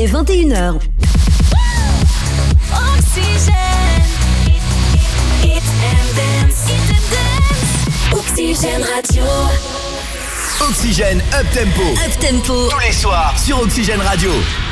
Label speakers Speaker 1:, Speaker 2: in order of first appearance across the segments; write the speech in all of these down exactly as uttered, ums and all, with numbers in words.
Speaker 1: est vingt et une heures.
Speaker 2: Oxygène. Hit and dance. Hit and dance. Oxygène Radio.
Speaker 3: Oxygène Up Tempo.
Speaker 1: Up Tempo.
Speaker 3: Tous les soirs sur Oxygène Radio.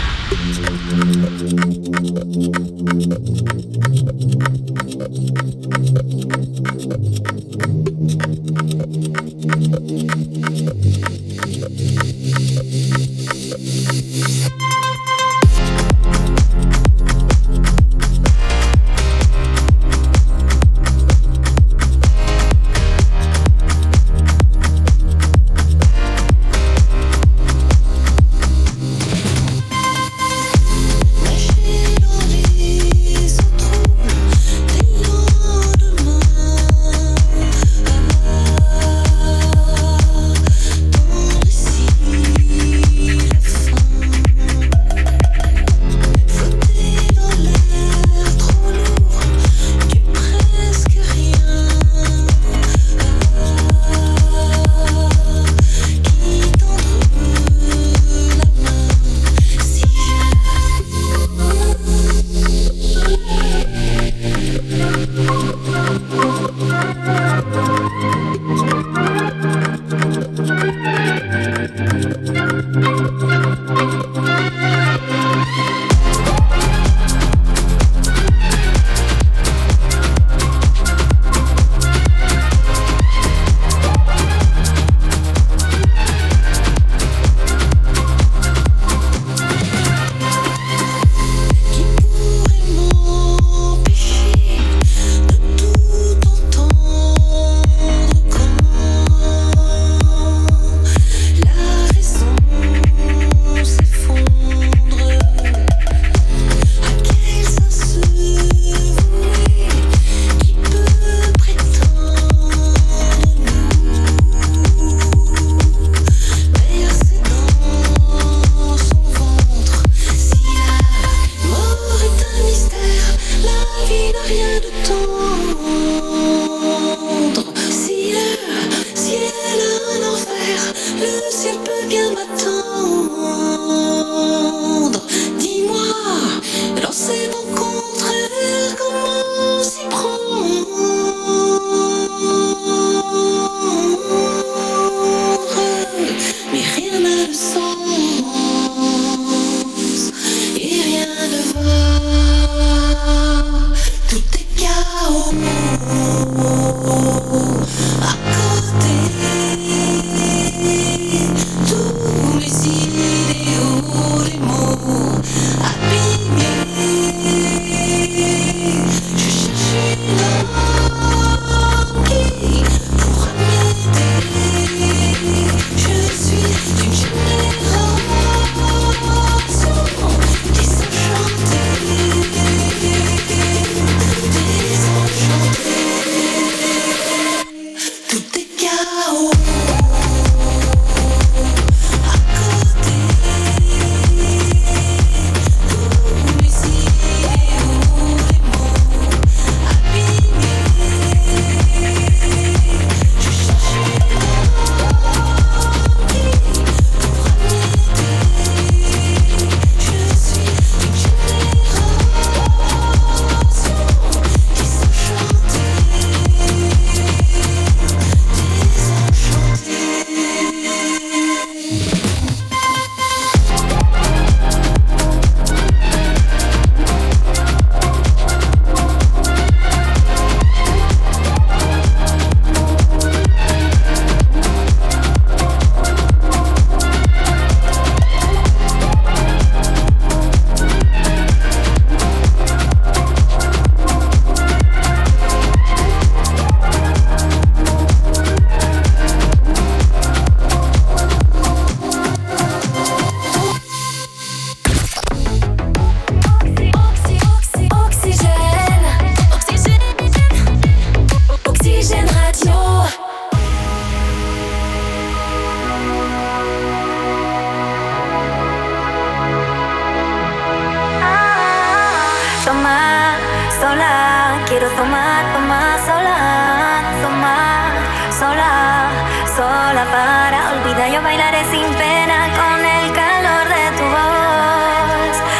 Speaker 4: quiero tomar, tomar sola, tomar sola, sola para olvidar. Yo bailaré sin pena con el calor de tu voz.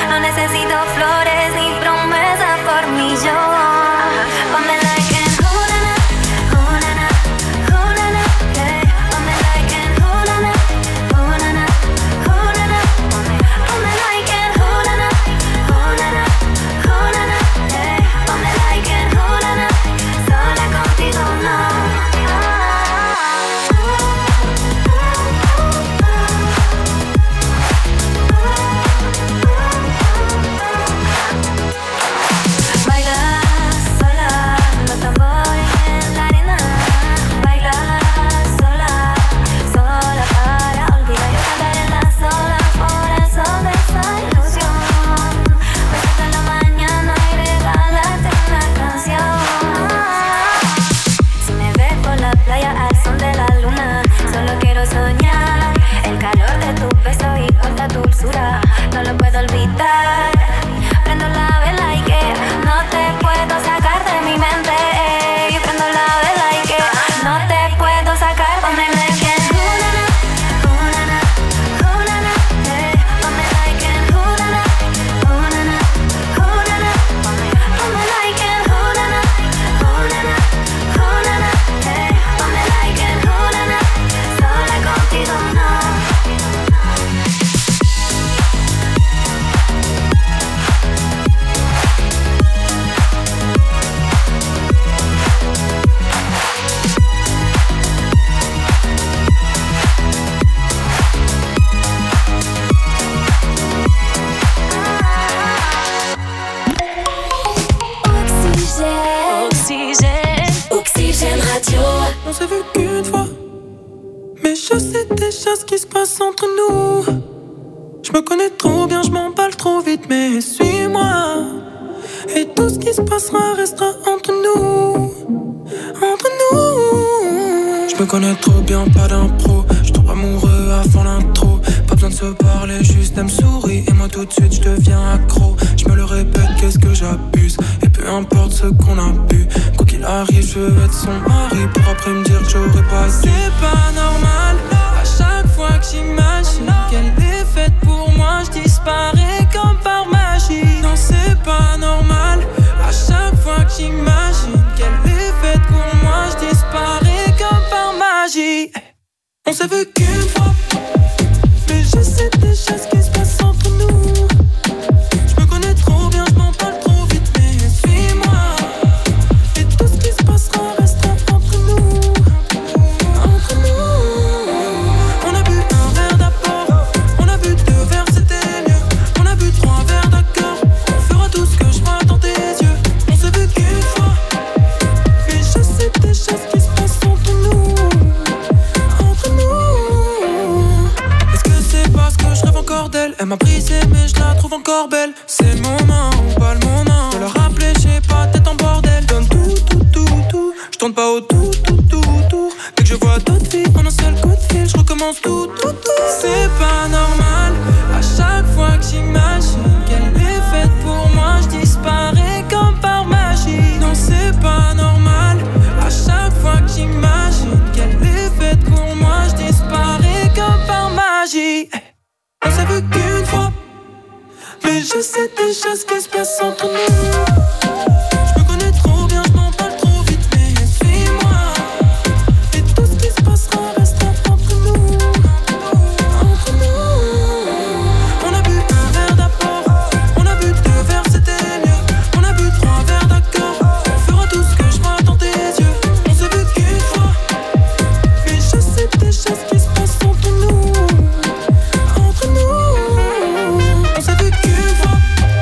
Speaker 1: On s'est vu qu'une fois, mais je sais déjà ce qui se passe entre nous. Je me connais trop bien, je m'emballe trop vite, mais suis-moi. Et tout ce qui se passera restera entre nous. Entre nous. Je me connais trop bien, pas d'impro. Je tombe amoureux avant l'intro. Pas besoin de se parler, juste elle me sourit. Et moi tout de suite je deviens accro. Je me le répète, qu'est-ce que j'abuse. Et peu importe ce qu'on a bu, quoi qu'il arrive, je veux être son mari. Pour après me dire que j'aurais pas. C'est pas normal. À chaque fois que j'imagine qu'elle est faite pour moi, je disparais comme par magie. Non, c'est pas normal. À chaque fois que j'imagine qu'elle est faite pour moi, je disparais comme par magie. On s'est vu qu'une fois, mais je sais déjà ce qui se passe entre nous. Je me connais trop bien, je m'en parle trop vite, mais suis-moi. Et tout ce qui se passera restera entre nous. Entre nous. On a bu un verre d'abord, on a bu deux verres, c'était mieux. On a bu trois verres, d'accord. On fera tout ce que je vois dans tes yeux. On s'est vu qu'une fois, mais je sais déjà ce qui se passe entre nous. Entre nous. Est-ce que c'est parce que je rêve encore d'elle? Elle m'a brisé mais je la trouve encore belle. C'est le moment ou pas le moment de la rappeler, j'ai pas tête en bordel. Donne tout, tout, tout, tout. Je tourne pas au tout, tout, tout, tout. Dès que je vois d'autres filles en un seul coup de fil, je recommence tout, tout, tout. C'est pas normal. À chaque fois que j'imagine qu'elle est faite pour moi, je disparais comme par magie. Non, c'est pas normal. À chaque fois que j'imagine qu'elle est faite pour moi, je disparais comme par magie. On s'est vu qu'une fois, mais je sais déjà ce qui se passe entre nous. Je me connais trop bien, je m'en parle trop vite, mais suis-moi. Et tout ce qui se passera restera entre nous. Entre nous. On a bu un verre d'abord, on a bu deux verres, c'était mieux. On a bu trois verres, d'accord. On fera tout ce que je vois dans tes yeux. On s'est vu qu'une fois, mais je sais déjà ce qui se passe entre nous. Entre nous. On s'est vu qu'une fois.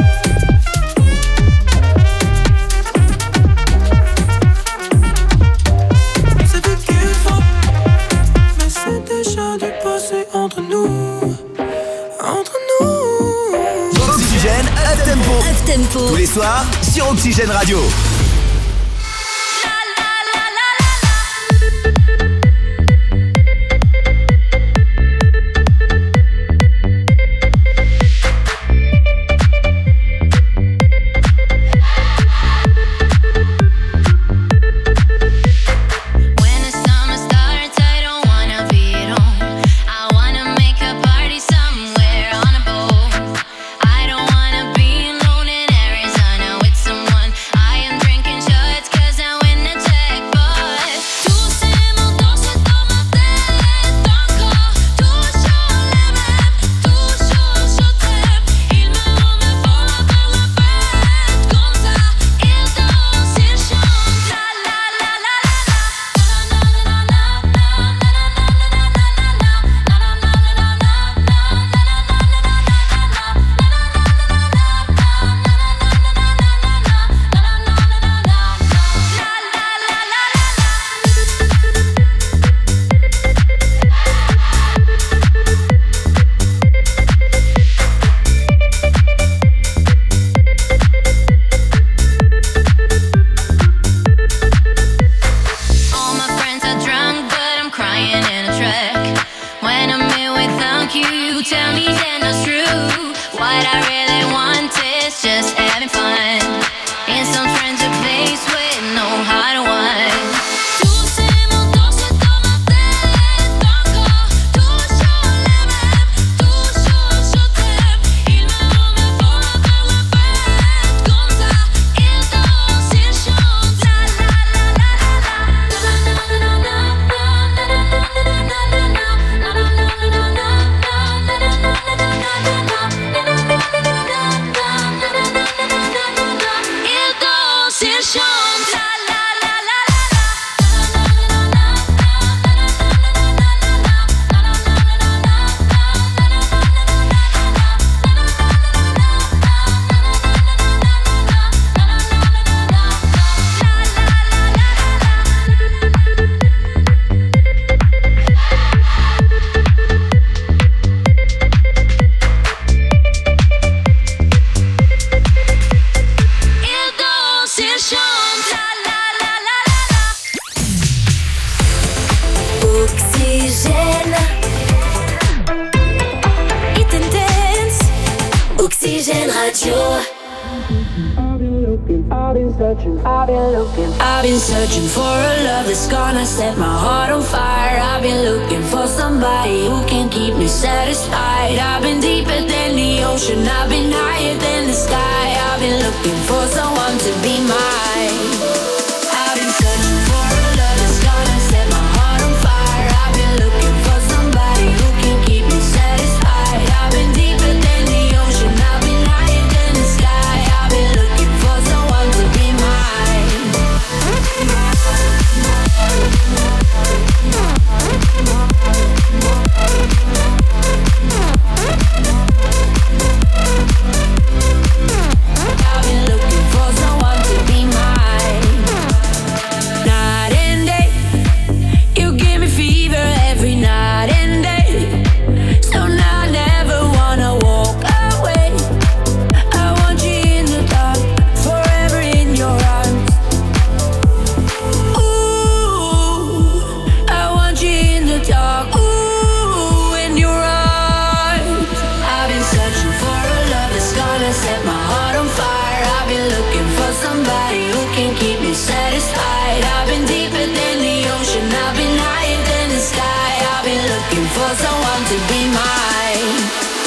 Speaker 1: On s'est vu qu'une fois, mais c'est déjà du passé entre nous. Entre nous.
Speaker 3: Oxygène Up Tempo.
Speaker 5: Up Tempo.
Speaker 3: Tous les soirs sur Oxygène Radio.
Speaker 2: When the summer starts, I don't wanna be at home. I wanna make a party somewhere on a boat. I don't wanna be alone in Arizona with someone. I am drinking
Speaker 5: Oxygène Radio.
Speaker 6: I've been searching, I've been looking, I've been searching for a love that's gonna set my heart on fire. I've been looking for somebody who can keep me satisfied. I've been deeper than the ocean, I've been higher than the sky. I've been looking for someone to be mine. I've been searching for a love that's gonna set my heart on fire. I've been looking for somebody who can keep me satisfied. I've been deeper than the ocean, I've been higher than the sky. I've been looking for someone to be mine. I've been looking for someone to be mine. Night and day, you give me fever every night and day. So now I never wanna walk away. I want you in the dark, forever in your arms. Ooh, I want you in the dark, ooh, in your arms. I've been searching for a love that's gonna set my heart on fire. I've been looking for somebody who can keep me satisfied. I've been deeper than the ocean, I've been higher than the sky. I've been looking for someone to be mine.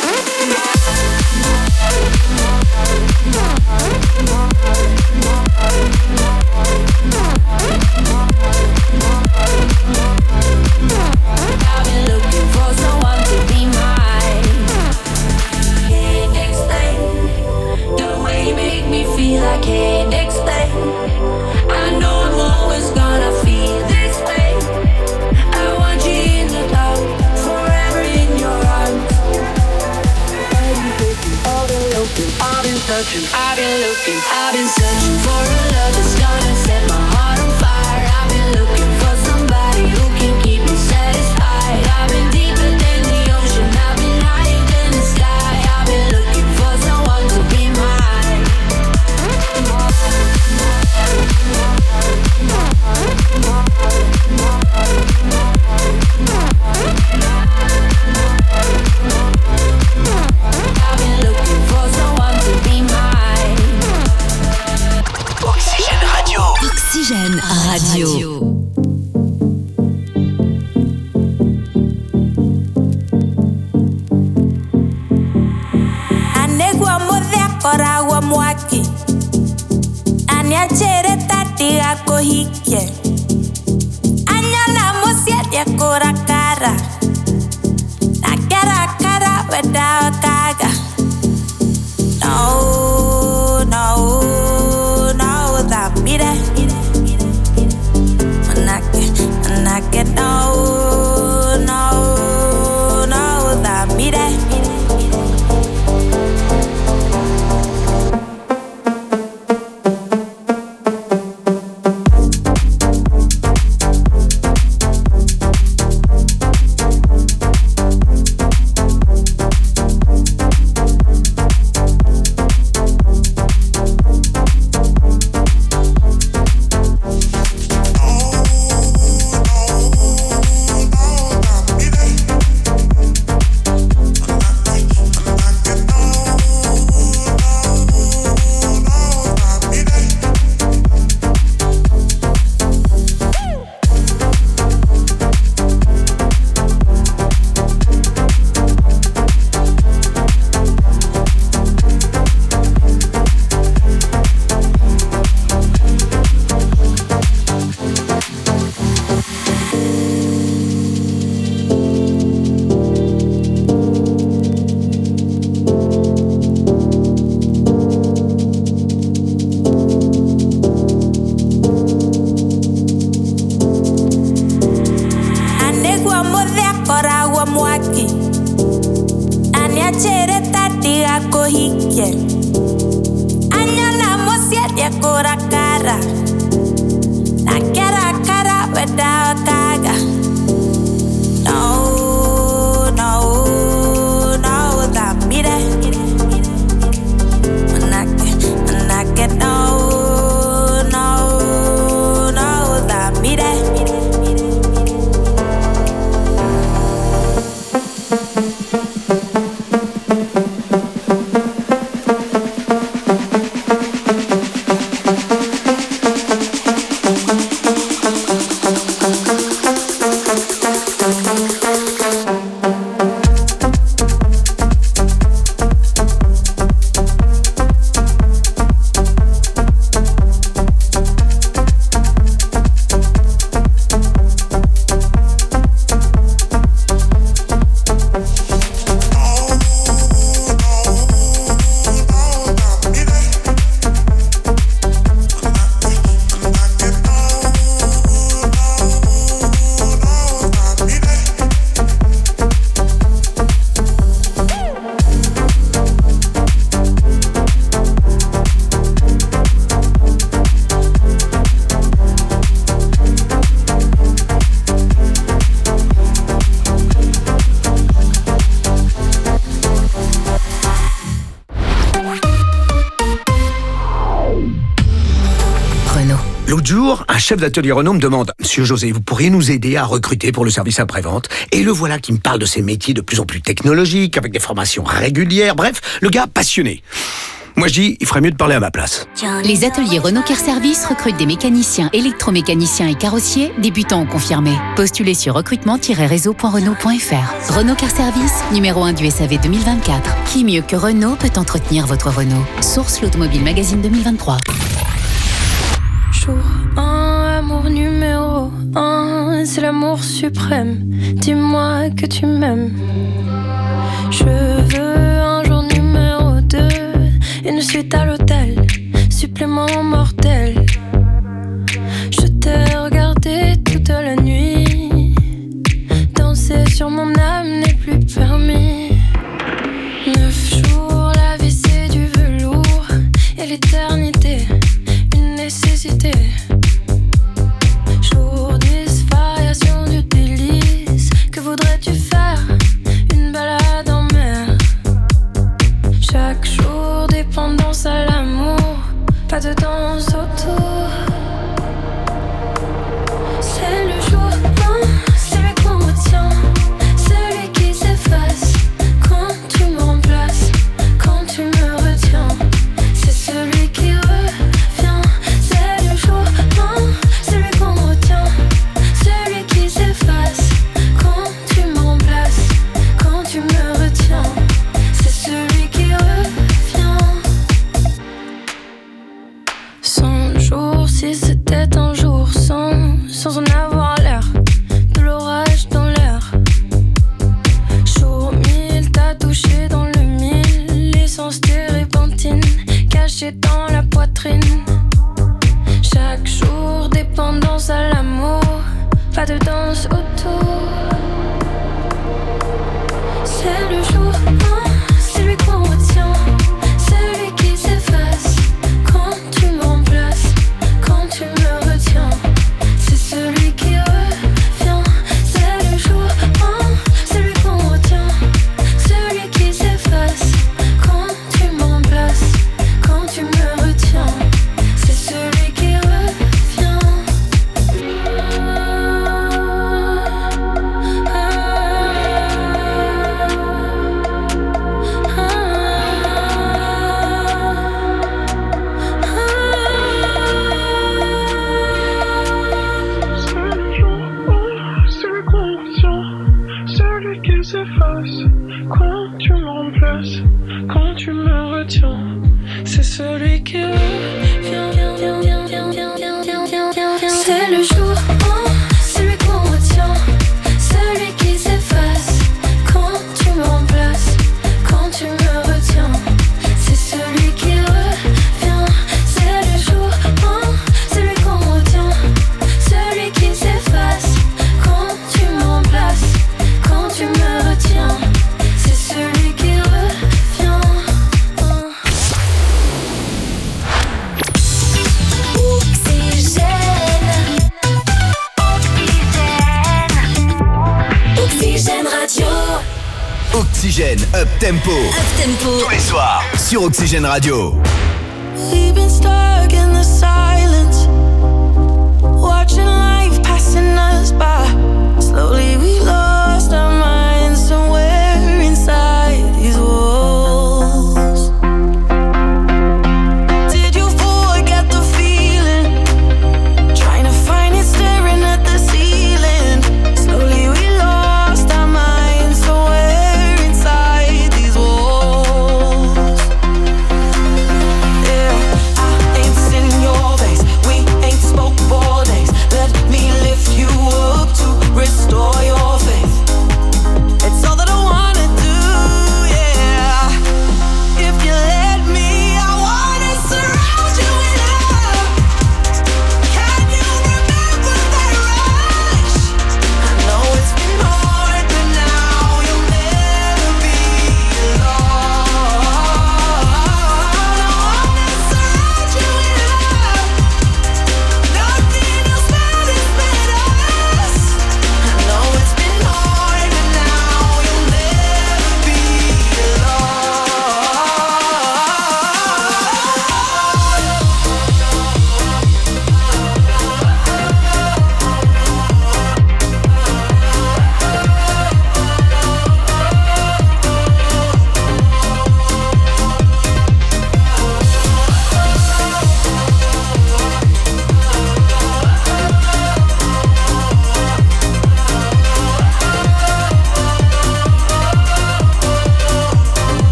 Speaker 6: I've been looking for someone to be mine. Can't explain the way you make me feel. I can't explain. I know I'm always gonna feel this way. I want you in the dark, forever in your arms. I've been looking, I've been searching, I've been looking, I've been searching for a love that's gonna set my heart on fire. I've been looking for somebody who can keep me satisfied. I've been deeper than the ocean, I've been higher than the sky. I've been looking for someone to be mine. I've been looking for someone to be mine.
Speaker 3: Oxygène Radio.
Speaker 7: Oxygène Radio.
Speaker 4: Anegwa modhia koragwa mwaki Aniachere tati ako hike Anyana musiedia kora kara Nakera kara weda kaga No, no, no, that mire Manake, manake, no, no, no, that mire
Speaker 5: L'autre jour, un chef d'atelier Renault me demande « Monsieur José, vous pourriez nous aider à recruter pour le service après-vente ?» Et le voilà qui me parle de ces métiers de plus en plus technologiques, avec des formations régulières, bref, le gars passionné. Moi je dis, il ferait mieux de parler à ma place.
Speaker 7: Les ateliers Renault Car Service recrutent des mécaniciens, électromécaniciens et carrossiers, débutants ou confirmés. Postulez sur recrutement tiret réseau point renault point f r. Renault Car Service, numéro un du S A V deux mille vingt-quatre. Qui mieux que Renault peut entretenir votre Renault? Source l'Automobile Magazine deux mille vingt-trois.
Speaker 8: Jour un, amour numéro un, c'est l'amour suprême. Dis-moi que tu m'aimes. Je veux un jour numéro deux, une suite à l'hôtel, supplément mortel. Je t'ai regardé toute la nuit, danser sur mon âme n'est plus permis. Neuf jours, la vie c'est du velours, et l'éternité, une nécessité. Jour dix, variation du délice, que voudrais-tu faire? Une balade en mer. Chaque jour, dépendance à l'amour, pas de danse autour. C'est le jour un, celui qu'on retient, celui qui s'efface quand tu me remplaces, quand tu me retiens. C'est celui qui revient. C'est le jour un, celui qu'on retient, celui qui s'efface quand tu me remplaces, quand tu me retiens. C'est celui qui revient. Cent jours, si c'était un jour sans, sans en avoir l'air, de l'orage dans l'air. Jour mille, t'as touché dans le mille, l'essence térébenthine cachée dans la poitrine. Chaque jour, dépendance à l'amour, pas de danse autour. C'est le jour un, celui qu'on retient, celui qui s'efface quand tu me remplaces, quand tu me retiens. C'est celui qui revient. C'est le jour un, celui qu'on retient, celui qui s'efface quand tu me remplaces, quand tu me retiens. C'est celui qui revient.
Speaker 9: Celui qu'on retient, celui qui s'efface quand tu me remplaces, quand tu me retiens. C'est celui qui revient.
Speaker 8: C'est le jour un, celui qu'on retient, celui qui s'efface quand tu me remplaces, quand tu me retiens. C'est celui qui revient. C'est le jour un, celui qu'on retient, celui qui s'efface quand tu me remplaces, quand tu me retiens. C'est celui qui revient.
Speaker 6: Oxygène Radio.
Speaker 3: Oxygène Up Tempo.
Speaker 7: Up Tempo.
Speaker 3: Tous les soirs sur Oxygène Radio.
Speaker 1: We've been stuck in the silence, watching life passing us by. Slowly we lost our minds somewhere inside these walls. Did you forget the feeling? Trying to find it staring at the ceiling. Slowly we lost our minds somewhere inside these walls.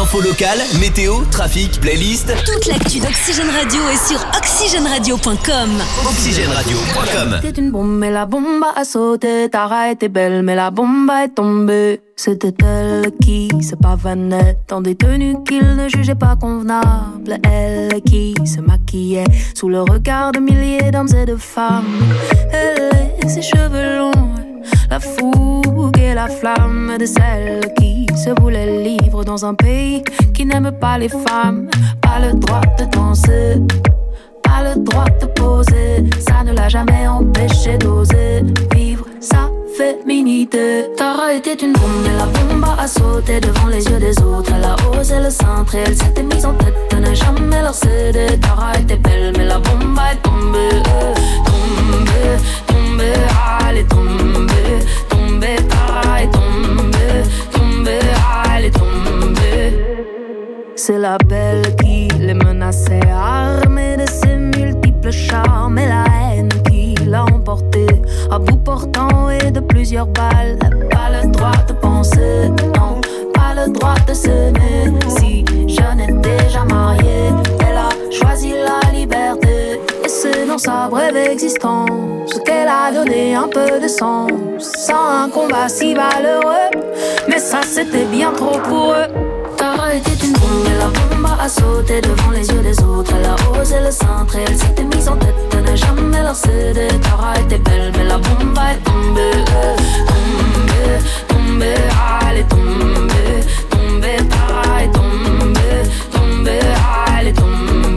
Speaker 3: Info locale, météo, trafic, playlist.
Speaker 10: Toute l'actu d'Oxygène Radio est sur oxygène radio point com.
Speaker 3: oxygène radio point com.
Speaker 11: C'était une bombe, mais la bombe a sauté. Tara était belle, mais la bombe est tombée. C'était elle qui se pavanait dans des tenues qu'il ne jugeait pas convenables. Elle qui se maquillait sous le regard de milliers d'hommes et de femmes. Elle et ses cheveux longs, la fougue et la flamme de celle qui se voulait libre dans un pays qui n'aime pas les femmes. Pas le droit de danser, pas le droit de poser. Ça ne l'a jamais empêché d'oser vivre sa féminité. Tara était une bombe et la bombe a sauté devant les yeux des autres. Elle a osé le cintre et elle s'était mise en tête de ne jamais leur céder. Tara était belle mais la bombe est tombée, euh, tombée, tombée, ah, elle est tombée, tombée. Tara est tombée, tombée, ah, elle est tombée. C'est la belle qui les menaçait, armée de ses multiples charmes, et la haine qui l'a emporté à bout portant et de plusieurs balles. Pas le droit de penser, non, pas le droit de s'aimer. Si jeune et déjà mariée, elle a choisi la liberté. Et c'est dans sa brève existence qu'elle a donné un peu de sens. Sans un combat si valeureux, mais ça c'était bien trop pour eux. Tara était une bombe et la bombe a sauté devant les yeux des autres. Elle a osé le cintre et elle s'était mise en tête de ne jamais leur céder. Tara était belle mais la bombe est tombée, tombée, tombée, ah, elle est tombée, tombée. Tara est tombée, tombée, ah, elle est tombée.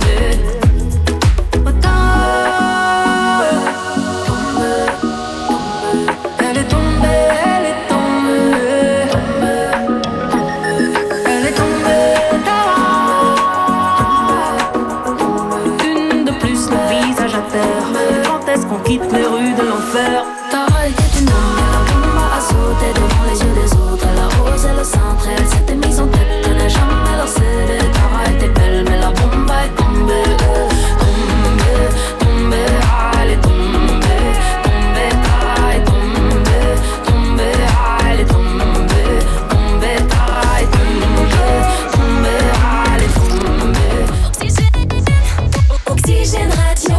Speaker 11: Quitte les rues de l'enfer. Tara était une bombe et la bombe a sauté devant les yeux des autres. Elle a osé le cintre et elle s'était mise en tête de ne jamais leur céder. Tara était belle mais la bombe est tombée, tombée, tombée, ah, elle est tombée, tombée. Tara est tombée, tombée, ah, elle est tombée, tombée. Tara est tombée, tombée, ah, elle est tombée. Oxygène, Oxygène Radio.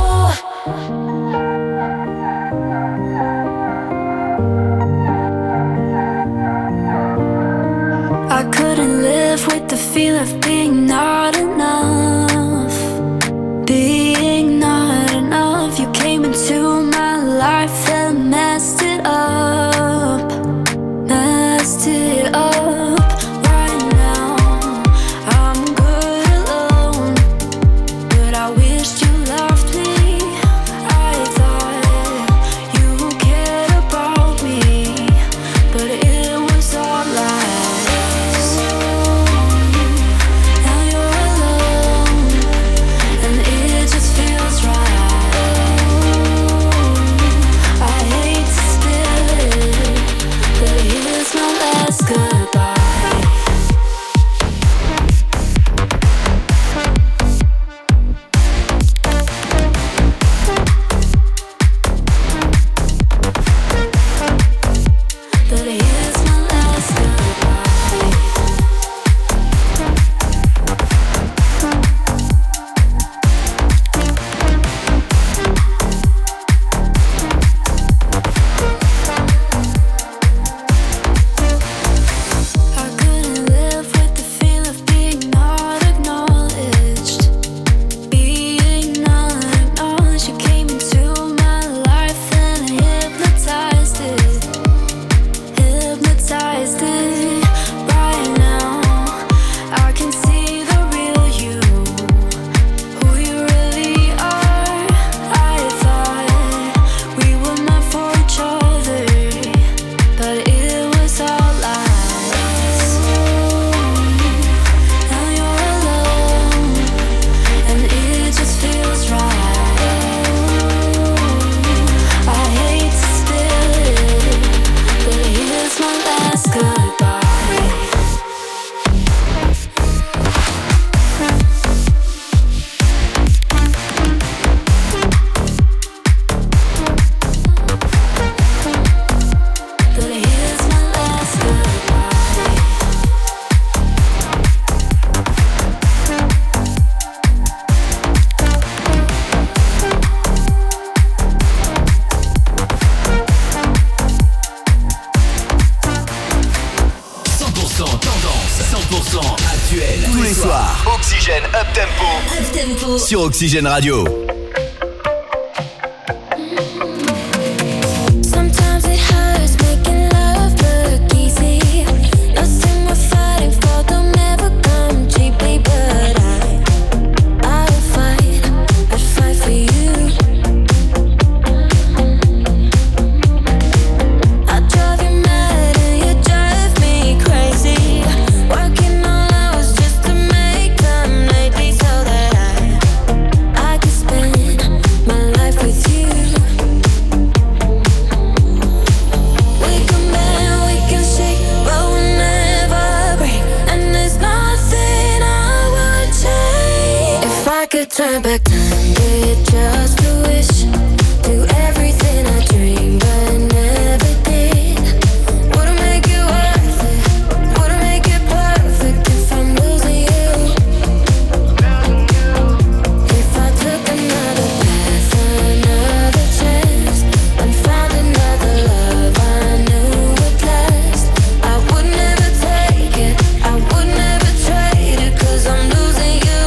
Speaker 11: Feel of being not enough, being not enough. You came into my life and messed it up, messed it up. Right now, I'm good alone, but I wished you loved me. I thought you cared about me, but it was all lies. Now you're
Speaker 3: soir, Oxygène Up Tempo,
Speaker 10: Up Tempo.
Speaker 3: sur Oxygène Radio.
Speaker 8: Sometimes it hurts making love look easy. Nothing we're fighting for don't never come cheaply, but I, I would fight, I'd fight for you. I drive you mad and you drive me crazy. Working all hours just to make them lately so that I, I can spend my life with you. We can bend, we can shake, but we'll never break. And there's nothing I would change. If I could turn back time with just a wish, do everything I dreamed but never did. Would've make it worth it, would've make it perfect if I'm losing you. If I took another path, another chance, and found another love I knew would last, I would never take it, I would never trade it, 'cause I'm losing you.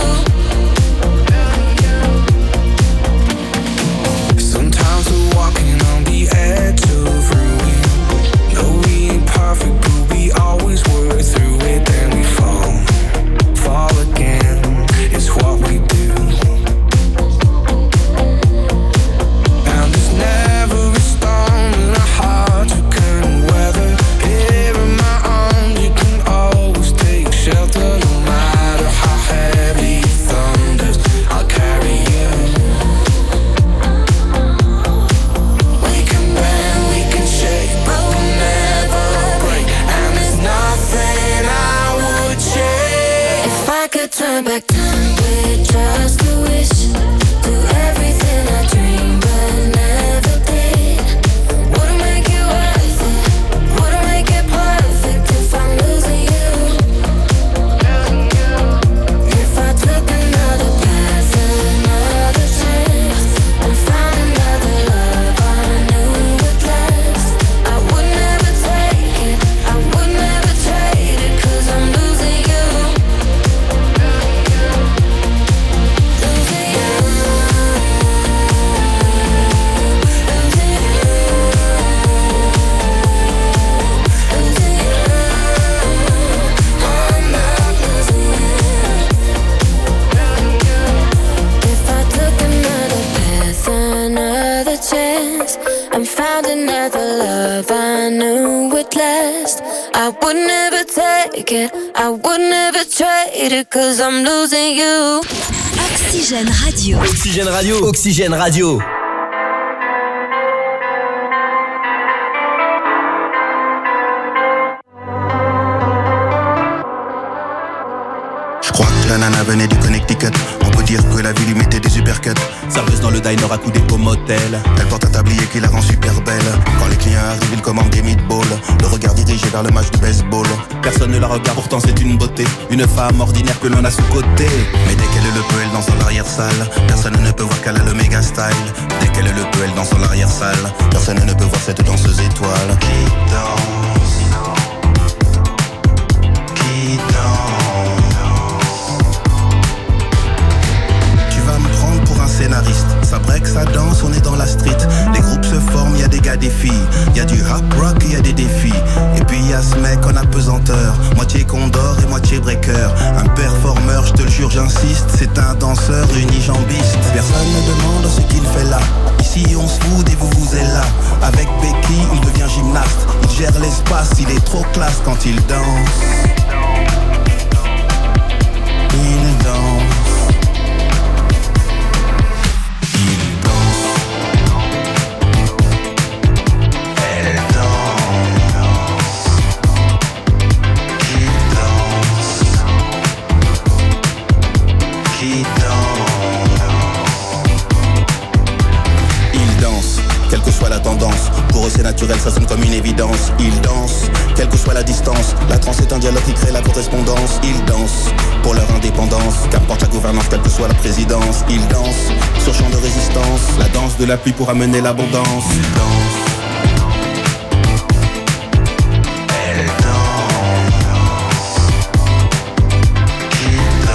Speaker 9: Sometimes we're walking on the edge of ruin. No, we ain't perfect, but we always work through it. Then we fall, fall again. It's what we do. Now there's never a storm in our heart you couldn't weather. Here in my arms, you can always take shelter. No matter how heavy it thunders, I'll carry you. We can bend, we can shake, but we'll never break. And there's nothing I would change.
Speaker 8: If I could turn back time with just a wish, do everything I dreamed but never did. Would've make it worth it, would've make it perfect if I'm losing you. If I took another path, another chance, and found another love I knew would last, I would never take it, I would never trade it, 'cause I'm losing you. Losing you. Losing you. Losing you. I'm not losing you. If I took another path, another chance, and found another love I knew would last, I would never take it, I would never trade it, 'cause I'm losing you.
Speaker 10: Oxygène Radio.
Speaker 3: Oxygène Radio, Oxygène Radio.
Speaker 12: Je crois que la nana venait du Connecticut. On peut dire que la vie lui mettait des uppercuts. Serveuse dans le diner accoudée au motel. Elle porte un tablier qui la rend super belle. Quand les clients arrivent, ils commandent des meatballs. Le regard dirigé vers le match de baseball. Personne ne la regarde, pourtant c'est une beauté. Une femme ordinaire que l'on a sous-côté. Mais dès qu'elle est le peu, elle danse dans l'arrière-salle. Personne ne peut voir qu'elle a le méga style. Dès qu'elle est le peu, elle danse dans l'arrière-salle. Personne ne peut voir cette danseuse étoile. Qui danse, qui danse. Scénariste, ça break, ça danse, on est dans la street. Les groupes se forment, y a des gars, des filles. Y a du hop rock, y a des défis. Et puis y a ce mec en apesanteur, moitié condor et moitié breaker. Un performeur, je te le jure, j'insiste. C'est un danseur unijambiste. Personne ne demande ce qu'il fait là. Ici on se fout et vous vous êtes là. Avec Becky, il devient gymnaste. Il gère l'espace, il est trop classe quand il danse. Il danse. Pour eux c'est naturel, ça sonne comme une évidence. Ils dansent, quelle que soit la distance. La trance est un dialogue qui crée la correspondance. Ils dansent pour leur indépendance. Qu'importe la gouvernance, quelle que soit la présidence. Ils dansent sur champ de résistance. La danse de la pluie pour amener l'abondance. Ils dansent. Elle danse. Ils dansent.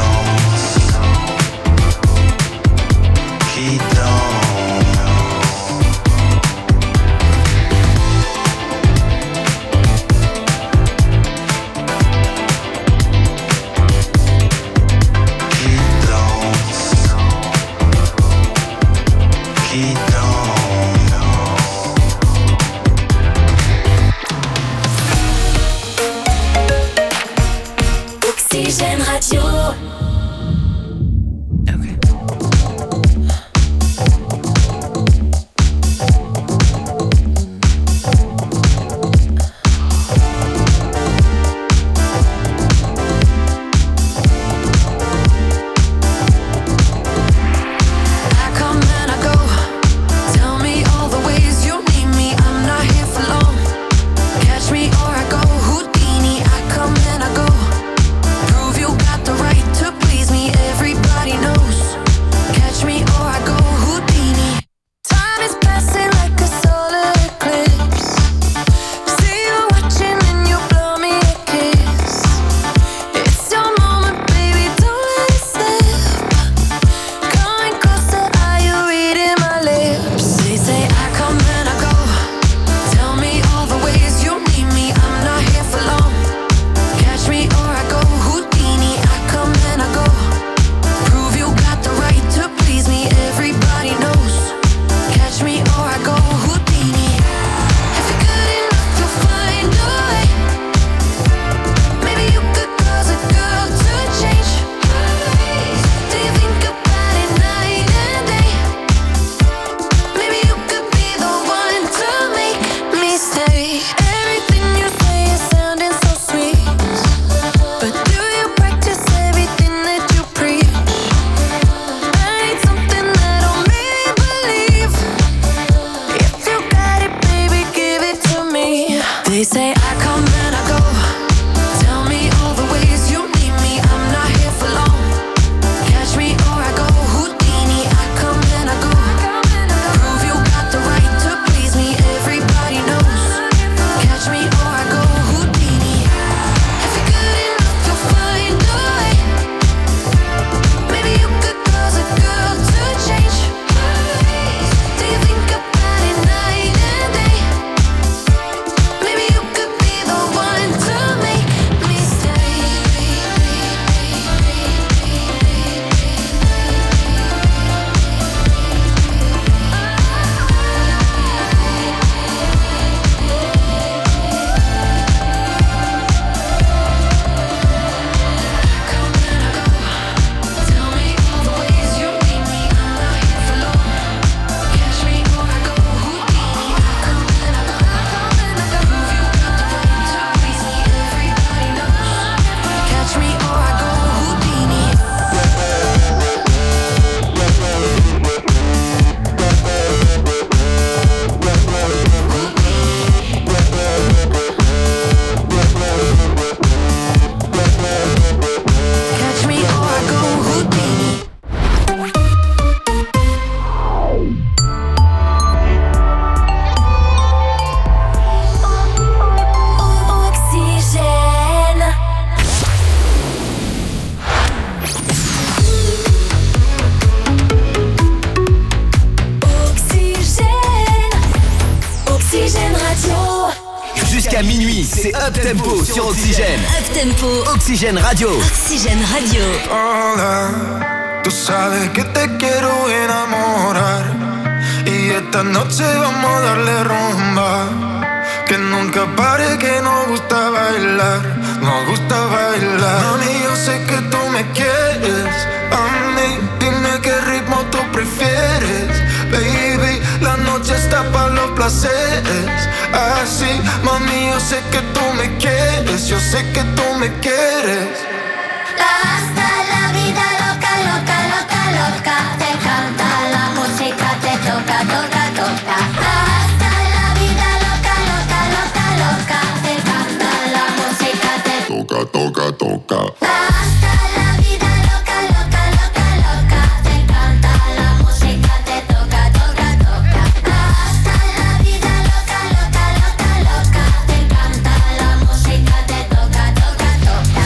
Speaker 3: Jusqu'à minuit, c'est Up Tempo sur Oxygène.
Speaker 10: Up Tempo.
Speaker 3: Oxygène Radio.
Speaker 10: Oxygène Radio.
Speaker 9: Hola, tú sabes que te quiero enamorar y esta noche vamos a darle rumba. Que nunca pare, que nos gusta bailar, nos gusta bailar. Mami, yo sé que tú me quieres, a mí dime qué ritmo tú prefieres. Baby, la noche está para los placeres. Así, mami, yo sé que tú me quieres, yo sé que tú me quieres.
Speaker 2: Hasta la vida loca, loca, loca, loca. Te canta la música, te toca, toca, toca. Hasta la vida loca, loca, loca, loca. Te canta la música, te
Speaker 12: toca, toca, toca.
Speaker 2: Hasta la vida loca, loca, loca, loca. Te canta la música, te toca, toca, toca. Hasta la vida loca, loca, loca, loca. Te canta la música, te toca, toca, toca.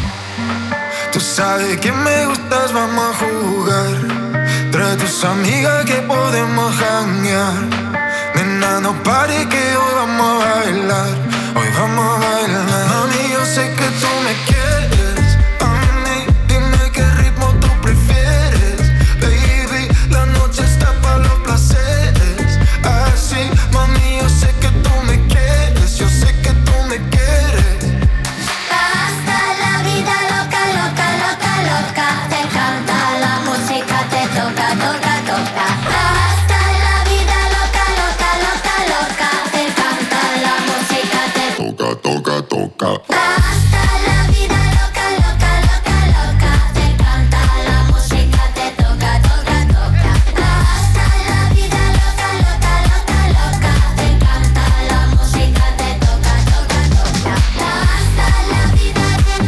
Speaker 9: Tú sabes que me gustas, vamos a jugar. Trae tus amigas que podemos janguear. Nena, no pare que hoy vamos a bailar. Hoy vamos a bailar. Mami, yo sé que tú me quieres. A mí, dime qué ritmo tú prefieres. Baby, la noche está para los placeres. Así, mami, yo sé que tú me quieres. Yo sé que tú me quieres.
Speaker 2: Hasta la vida loca, loca, loca, loca. Te canta la música, te toca, toca, toca. Hasta la vida loca, loca, loca, loca. Te canta la música, te
Speaker 12: toca, toca, toca.
Speaker 2: Hasta la vida loca, loca, loca, loca. Te canta la música, te toca, toca, toca. Hasta la vida loca, loca, loca, loca. Te canta la música, te toca, toca, toca. Hasta la vida, la vida,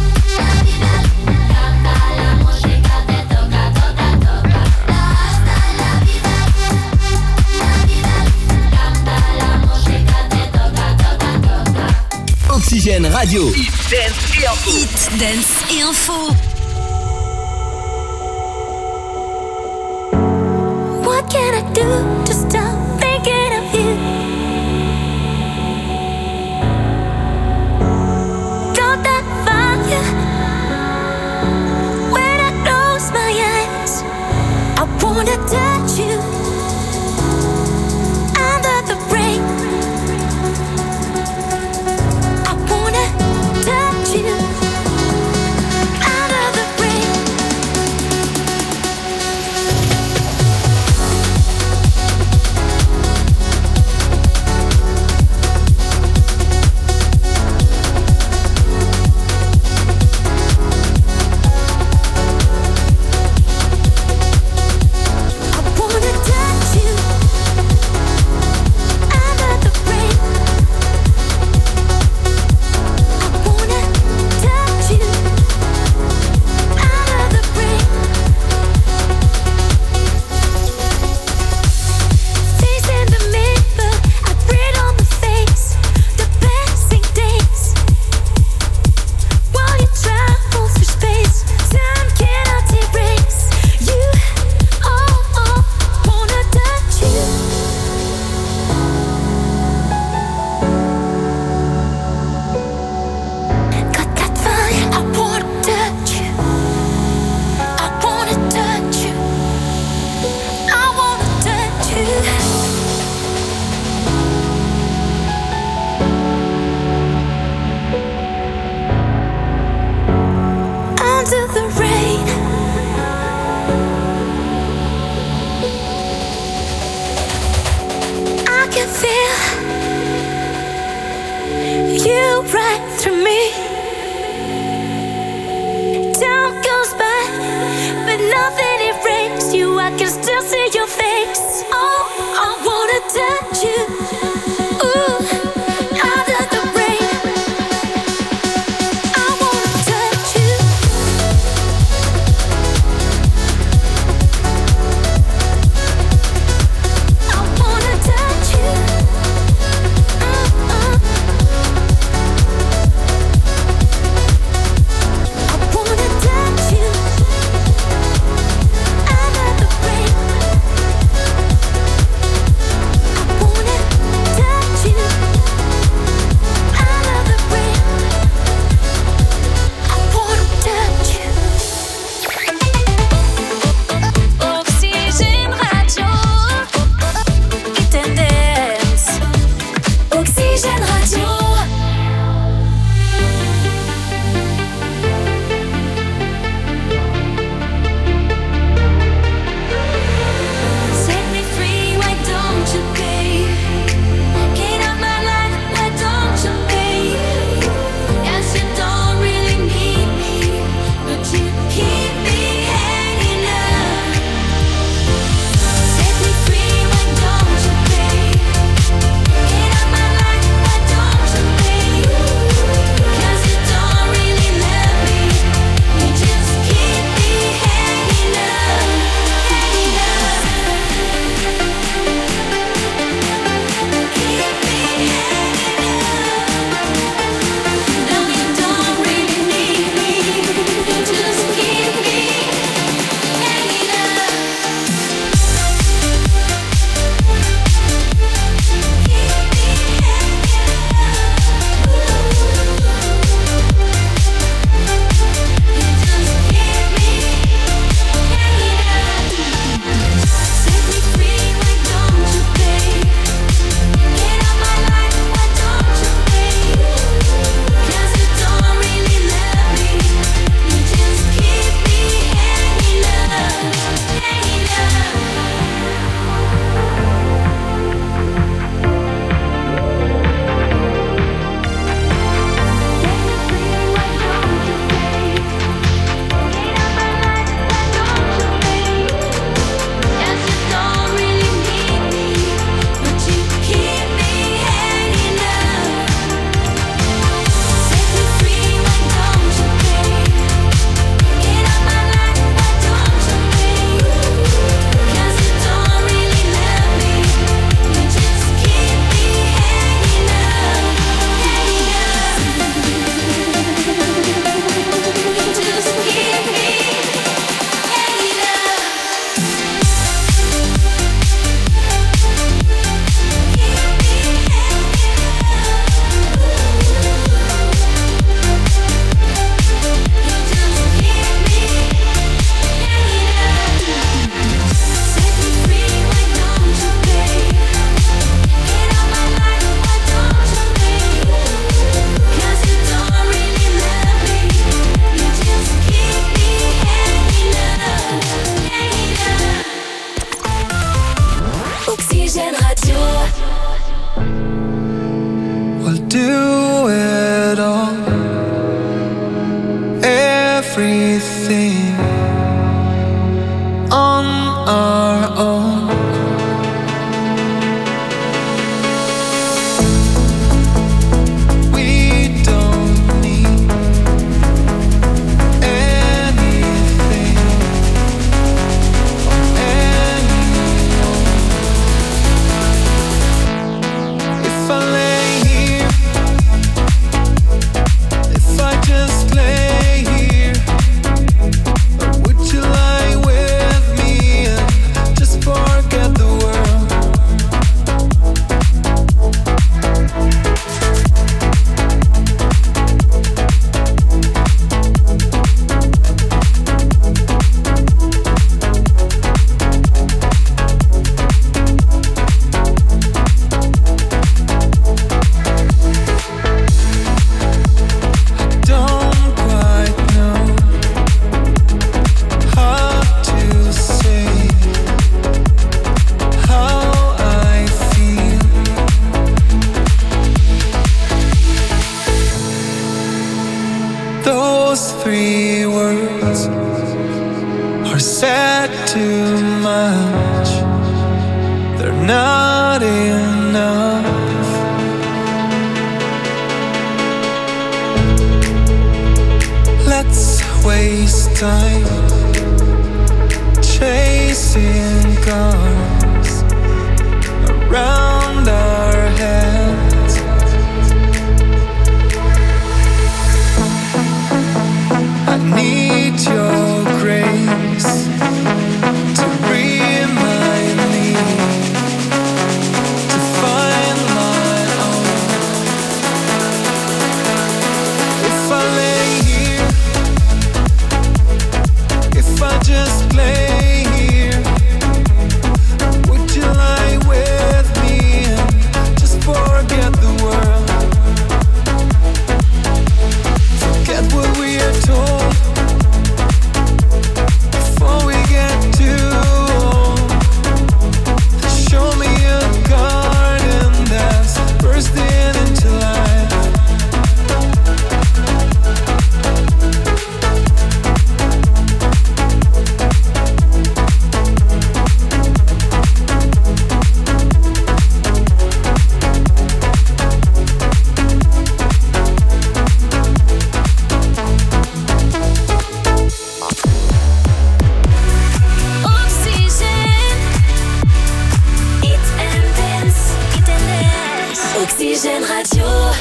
Speaker 2: canta la música, te toca, toca, toca. Hasta la vida, la vida, canta la música, te toca, toca, toca.
Speaker 3: Oxygène Radio.
Speaker 10: Hit, dance et info.
Speaker 8: What can I do to stop thinking of you? Don't that fire when I close my eyes? I wanna touch you under the rain. I wanna touch you under the rain. I wanna
Speaker 1: are said too much. They're not enough. Let's waste time chasing cars around our heads. I need your grace to remind me to find my own. If I lay here, if I just lay here, would you lie with me and just forget the world? Forget what we are told before we get too old. Show me a garden that's bursting into life.
Speaker 6: Oxygène Radio.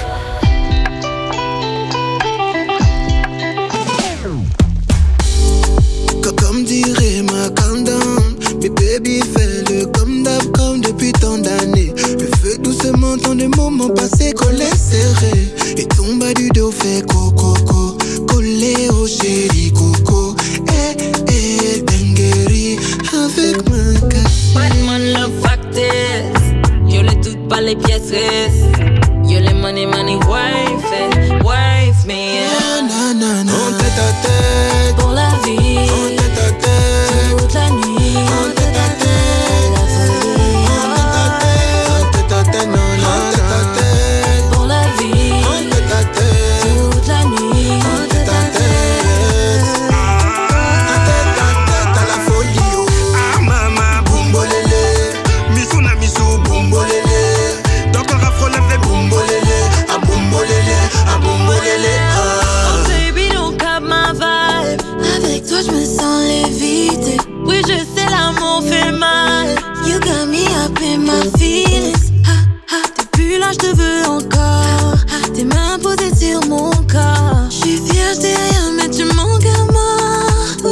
Speaker 13: Comme dirait ma countdown, mais baby fais-le comme d'hab, comme depuis tant d'années. Le feu doucement dans des moments passés, collés serrés. Et ton bas du dos fait coco, coco, collé au chéri coco. Eh, eh, dinguerie, avec ma casse.
Speaker 14: Batman love factors, yo les toutes pas les pièces restent. Yo les money, money, wife, eh, wife me, yeah.
Speaker 13: Na, na, na. En tête à tête,
Speaker 14: pour la vie.
Speaker 13: En tête à tête,
Speaker 14: toute la nuit.
Speaker 13: En tête à tête,
Speaker 14: la folie.
Speaker 13: En tête à tête, en tête à tête, non, non. En tête à tête,
Speaker 14: pour la vie.
Speaker 13: En tête à tête,
Speaker 14: toute la nuit.
Speaker 13: En tête à tête, En tête à tête, à la folie, oh. Ah mama, boumbolele, misuna misu boumbolele. Docteur Afro lève les boumbolele, ah boumbolele, ah boumbolele, ah.
Speaker 14: Oh baby, don't cap ma vibe. Avec toi, je me sens léviter. Oui, je sais, l'amour fait mal. You got me up in my feelings. Ha, ha. Depuis là, je te veux encore. Tes mains posées sur mon corps. J'suis fière, j't'ai rien, mais tu manques à moi.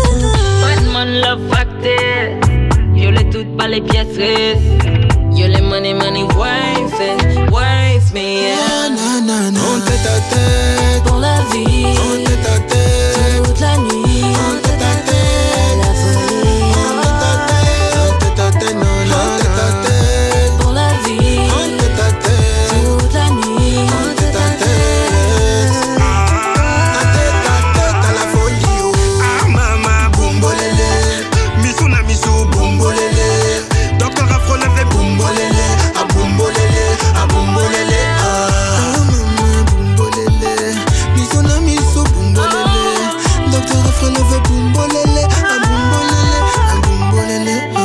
Speaker 14: Batman love factor. Yo les toutes pas les pièces restent. Yo les money, money, wife, eh, wife me, yeah.
Speaker 13: Na, na, na. En tête à tête,
Speaker 14: pour la vie.
Speaker 13: En tête à tête,
Speaker 14: toute la nuit.
Speaker 13: En tête à tête,
Speaker 14: la folie.
Speaker 13: En tête à tête, En tête à tête, non, non. En tête à tête,
Speaker 14: pour la vie.
Speaker 13: En tête à tête,
Speaker 14: toute la nuit.
Speaker 13: En tête à tête, En tête à tête, à la folie, oh. Ah mama, boumbolele, misuna misu boumbolele. Docteur Afro lève les boumbolele, ah boumbolele, ah boumbolele, ah. Ah mama, boumbolele, misuna misu boumbolele. Docteur Afro lève boumbolele, ah boumbolele, ah boumbolele, ah.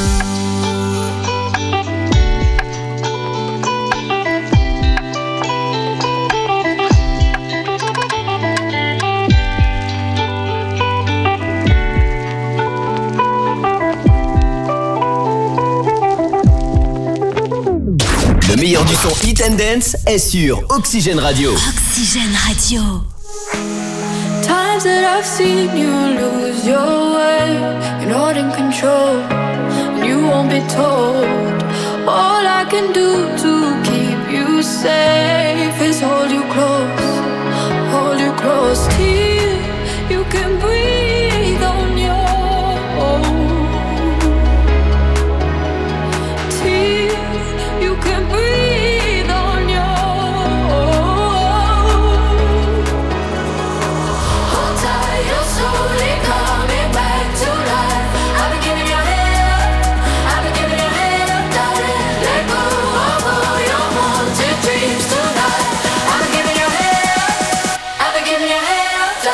Speaker 3: Le meilleur du son Hit and Dance est sur Oxygène Radio.
Speaker 10: Oxygène Radio.
Speaker 8: Times that I've seen you lose your way, you're not in control, and you won't be told. All I can do to keep you safe is hold you close, hold you close till you can breathe on your own, till you can breathe on your own. Hold tight, you're slowly coming back to life. I've been giving your head up, I've been giving your head up, darling. Let go of all your haunted dreams tonight. I've been giving your head up, I've been giving your head up, darling.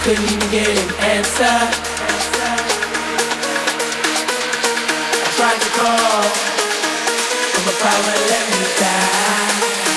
Speaker 1: couldn't even get an answer. I tried to call, but my power let me die.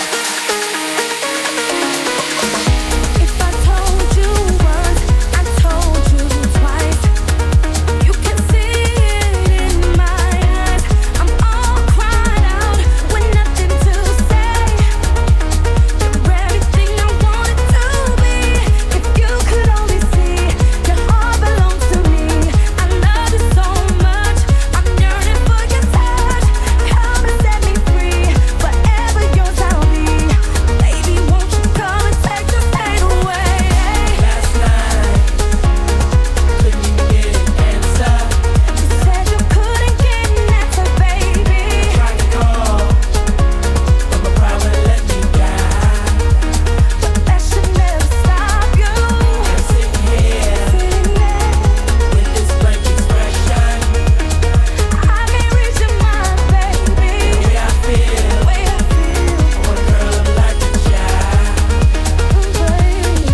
Speaker 8: If I told you once, I told you twice. You can see it in my eyes. I'm all cried out with nothing to say. You're everything I wanted to be. If you could only see, your heart belongs to me. I love you so much, I'm yearning for your touch. Come and set me free, forever yours I'll be. Baby, won't you come and take this pain away?
Speaker 1: Last night, couldn't even get an answer.
Speaker 8: You said you couldn't get an answer, baby.
Speaker 1: Tried to call, but my power let me die.
Speaker 8: But that should never stop you.
Speaker 1: I'm sitting here
Speaker 8: Sitting there,
Speaker 1: with this blank expression.
Speaker 8: I can't reach your mind, baby.
Speaker 1: The way I feel,
Speaker 8: The way I feel,
Speaker 1: one girl I'm like a child.
Speaker 8: baby.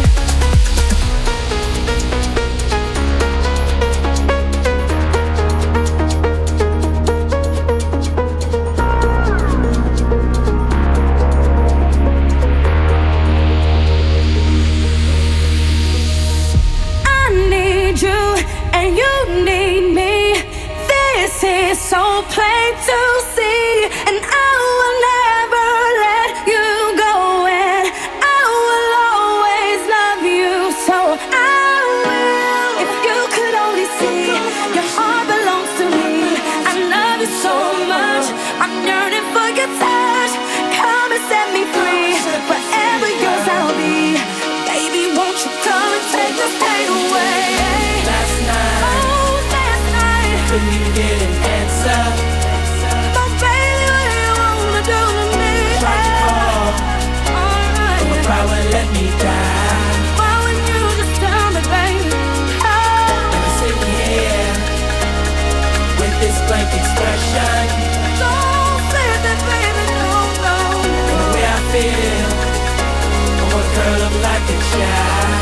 Speaker 8: I need you and you need me. This is so plain to see, and I will never let you go, and I will always love you, so I will. If you could only see, your heart belongs to me. I love you so much, I'm yearning for your touch. Come and set me free, forever yours I'll be. Baby, won't you come and take this pain away?
Speaker 1: Last night,
Speaker 8: Oh, last night,
Speaker 1: couldn't even get an answer.
Speaker 8: my baby, what do you wanna do to me?
Speaker 1: Tried to call,
Speaker 8: Alright,
Speaker 1: but my power let me die.
Speaker 8: why wouldn't you just tell me, baby? Oh,
Speaker 1: I'm sitting here with this blank expression.
Speaker 8: don't say that, baby, no, no.
Speaker 1: And the way I feel, I want a girl up like a child.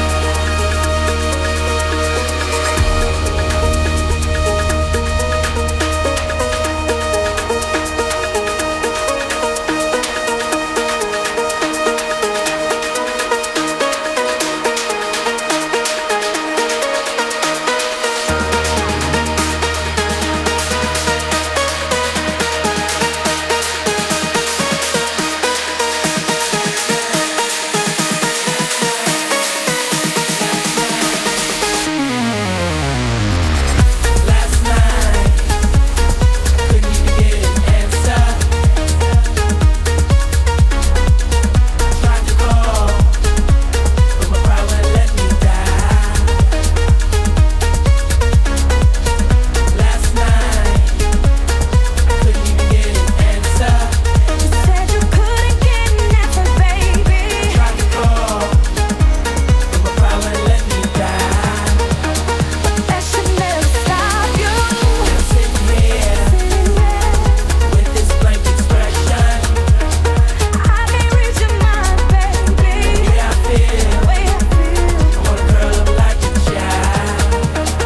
Speaker 1: Last night, couldn't even get an answer. Tried to call, but my power let me die. Last night, couldn't even get an answer.
Speaker 8: You said you couldn't get an answer, baby.
Speaker 1: Tried to call, but my power let me die.
Speaker 8: That should never stop you.
Speaker 1: I'm sitting here
Speaker 8: Sitting there,
Speaker 1: with this blank expression.
Speaker 8: I can't reach your mind, baby.
Speaker 1: The way I feel,
Speaker 8: The way I feel,
Speaker 1: I want a girl up like a child.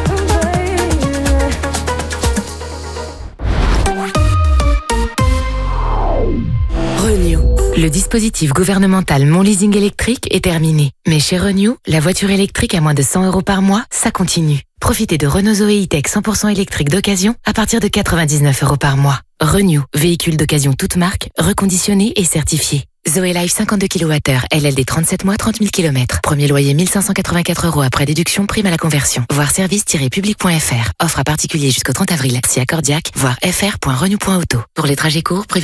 Speaker 15: Renew. Le dispositif gouvernemental Mon Leasing électrique est terminé. Mais chez Renew, la voiture électrique à moins de cent euros par mois, ça continue. Profitez de Renault Zoé E-Tech cent pour cent électrique d'occasion à partir de quatre-vingt-dix-neuf euros par mois. Renew, véhicule d'occasion toute marque, reconditionné et certifié. Zoé Life cinquante-deux kilowattheures, L L D trente-sept mois, trente mille kilomètres. Premier loyer mille cinq cent quatre-vingt-quatre euros après déduction, prime à la conversion. Voir service tiret public point f r. Offre à particulier jusqu'au trente avril. Si accordiaque, voir f r point renew point auto. Pour les trajets courts,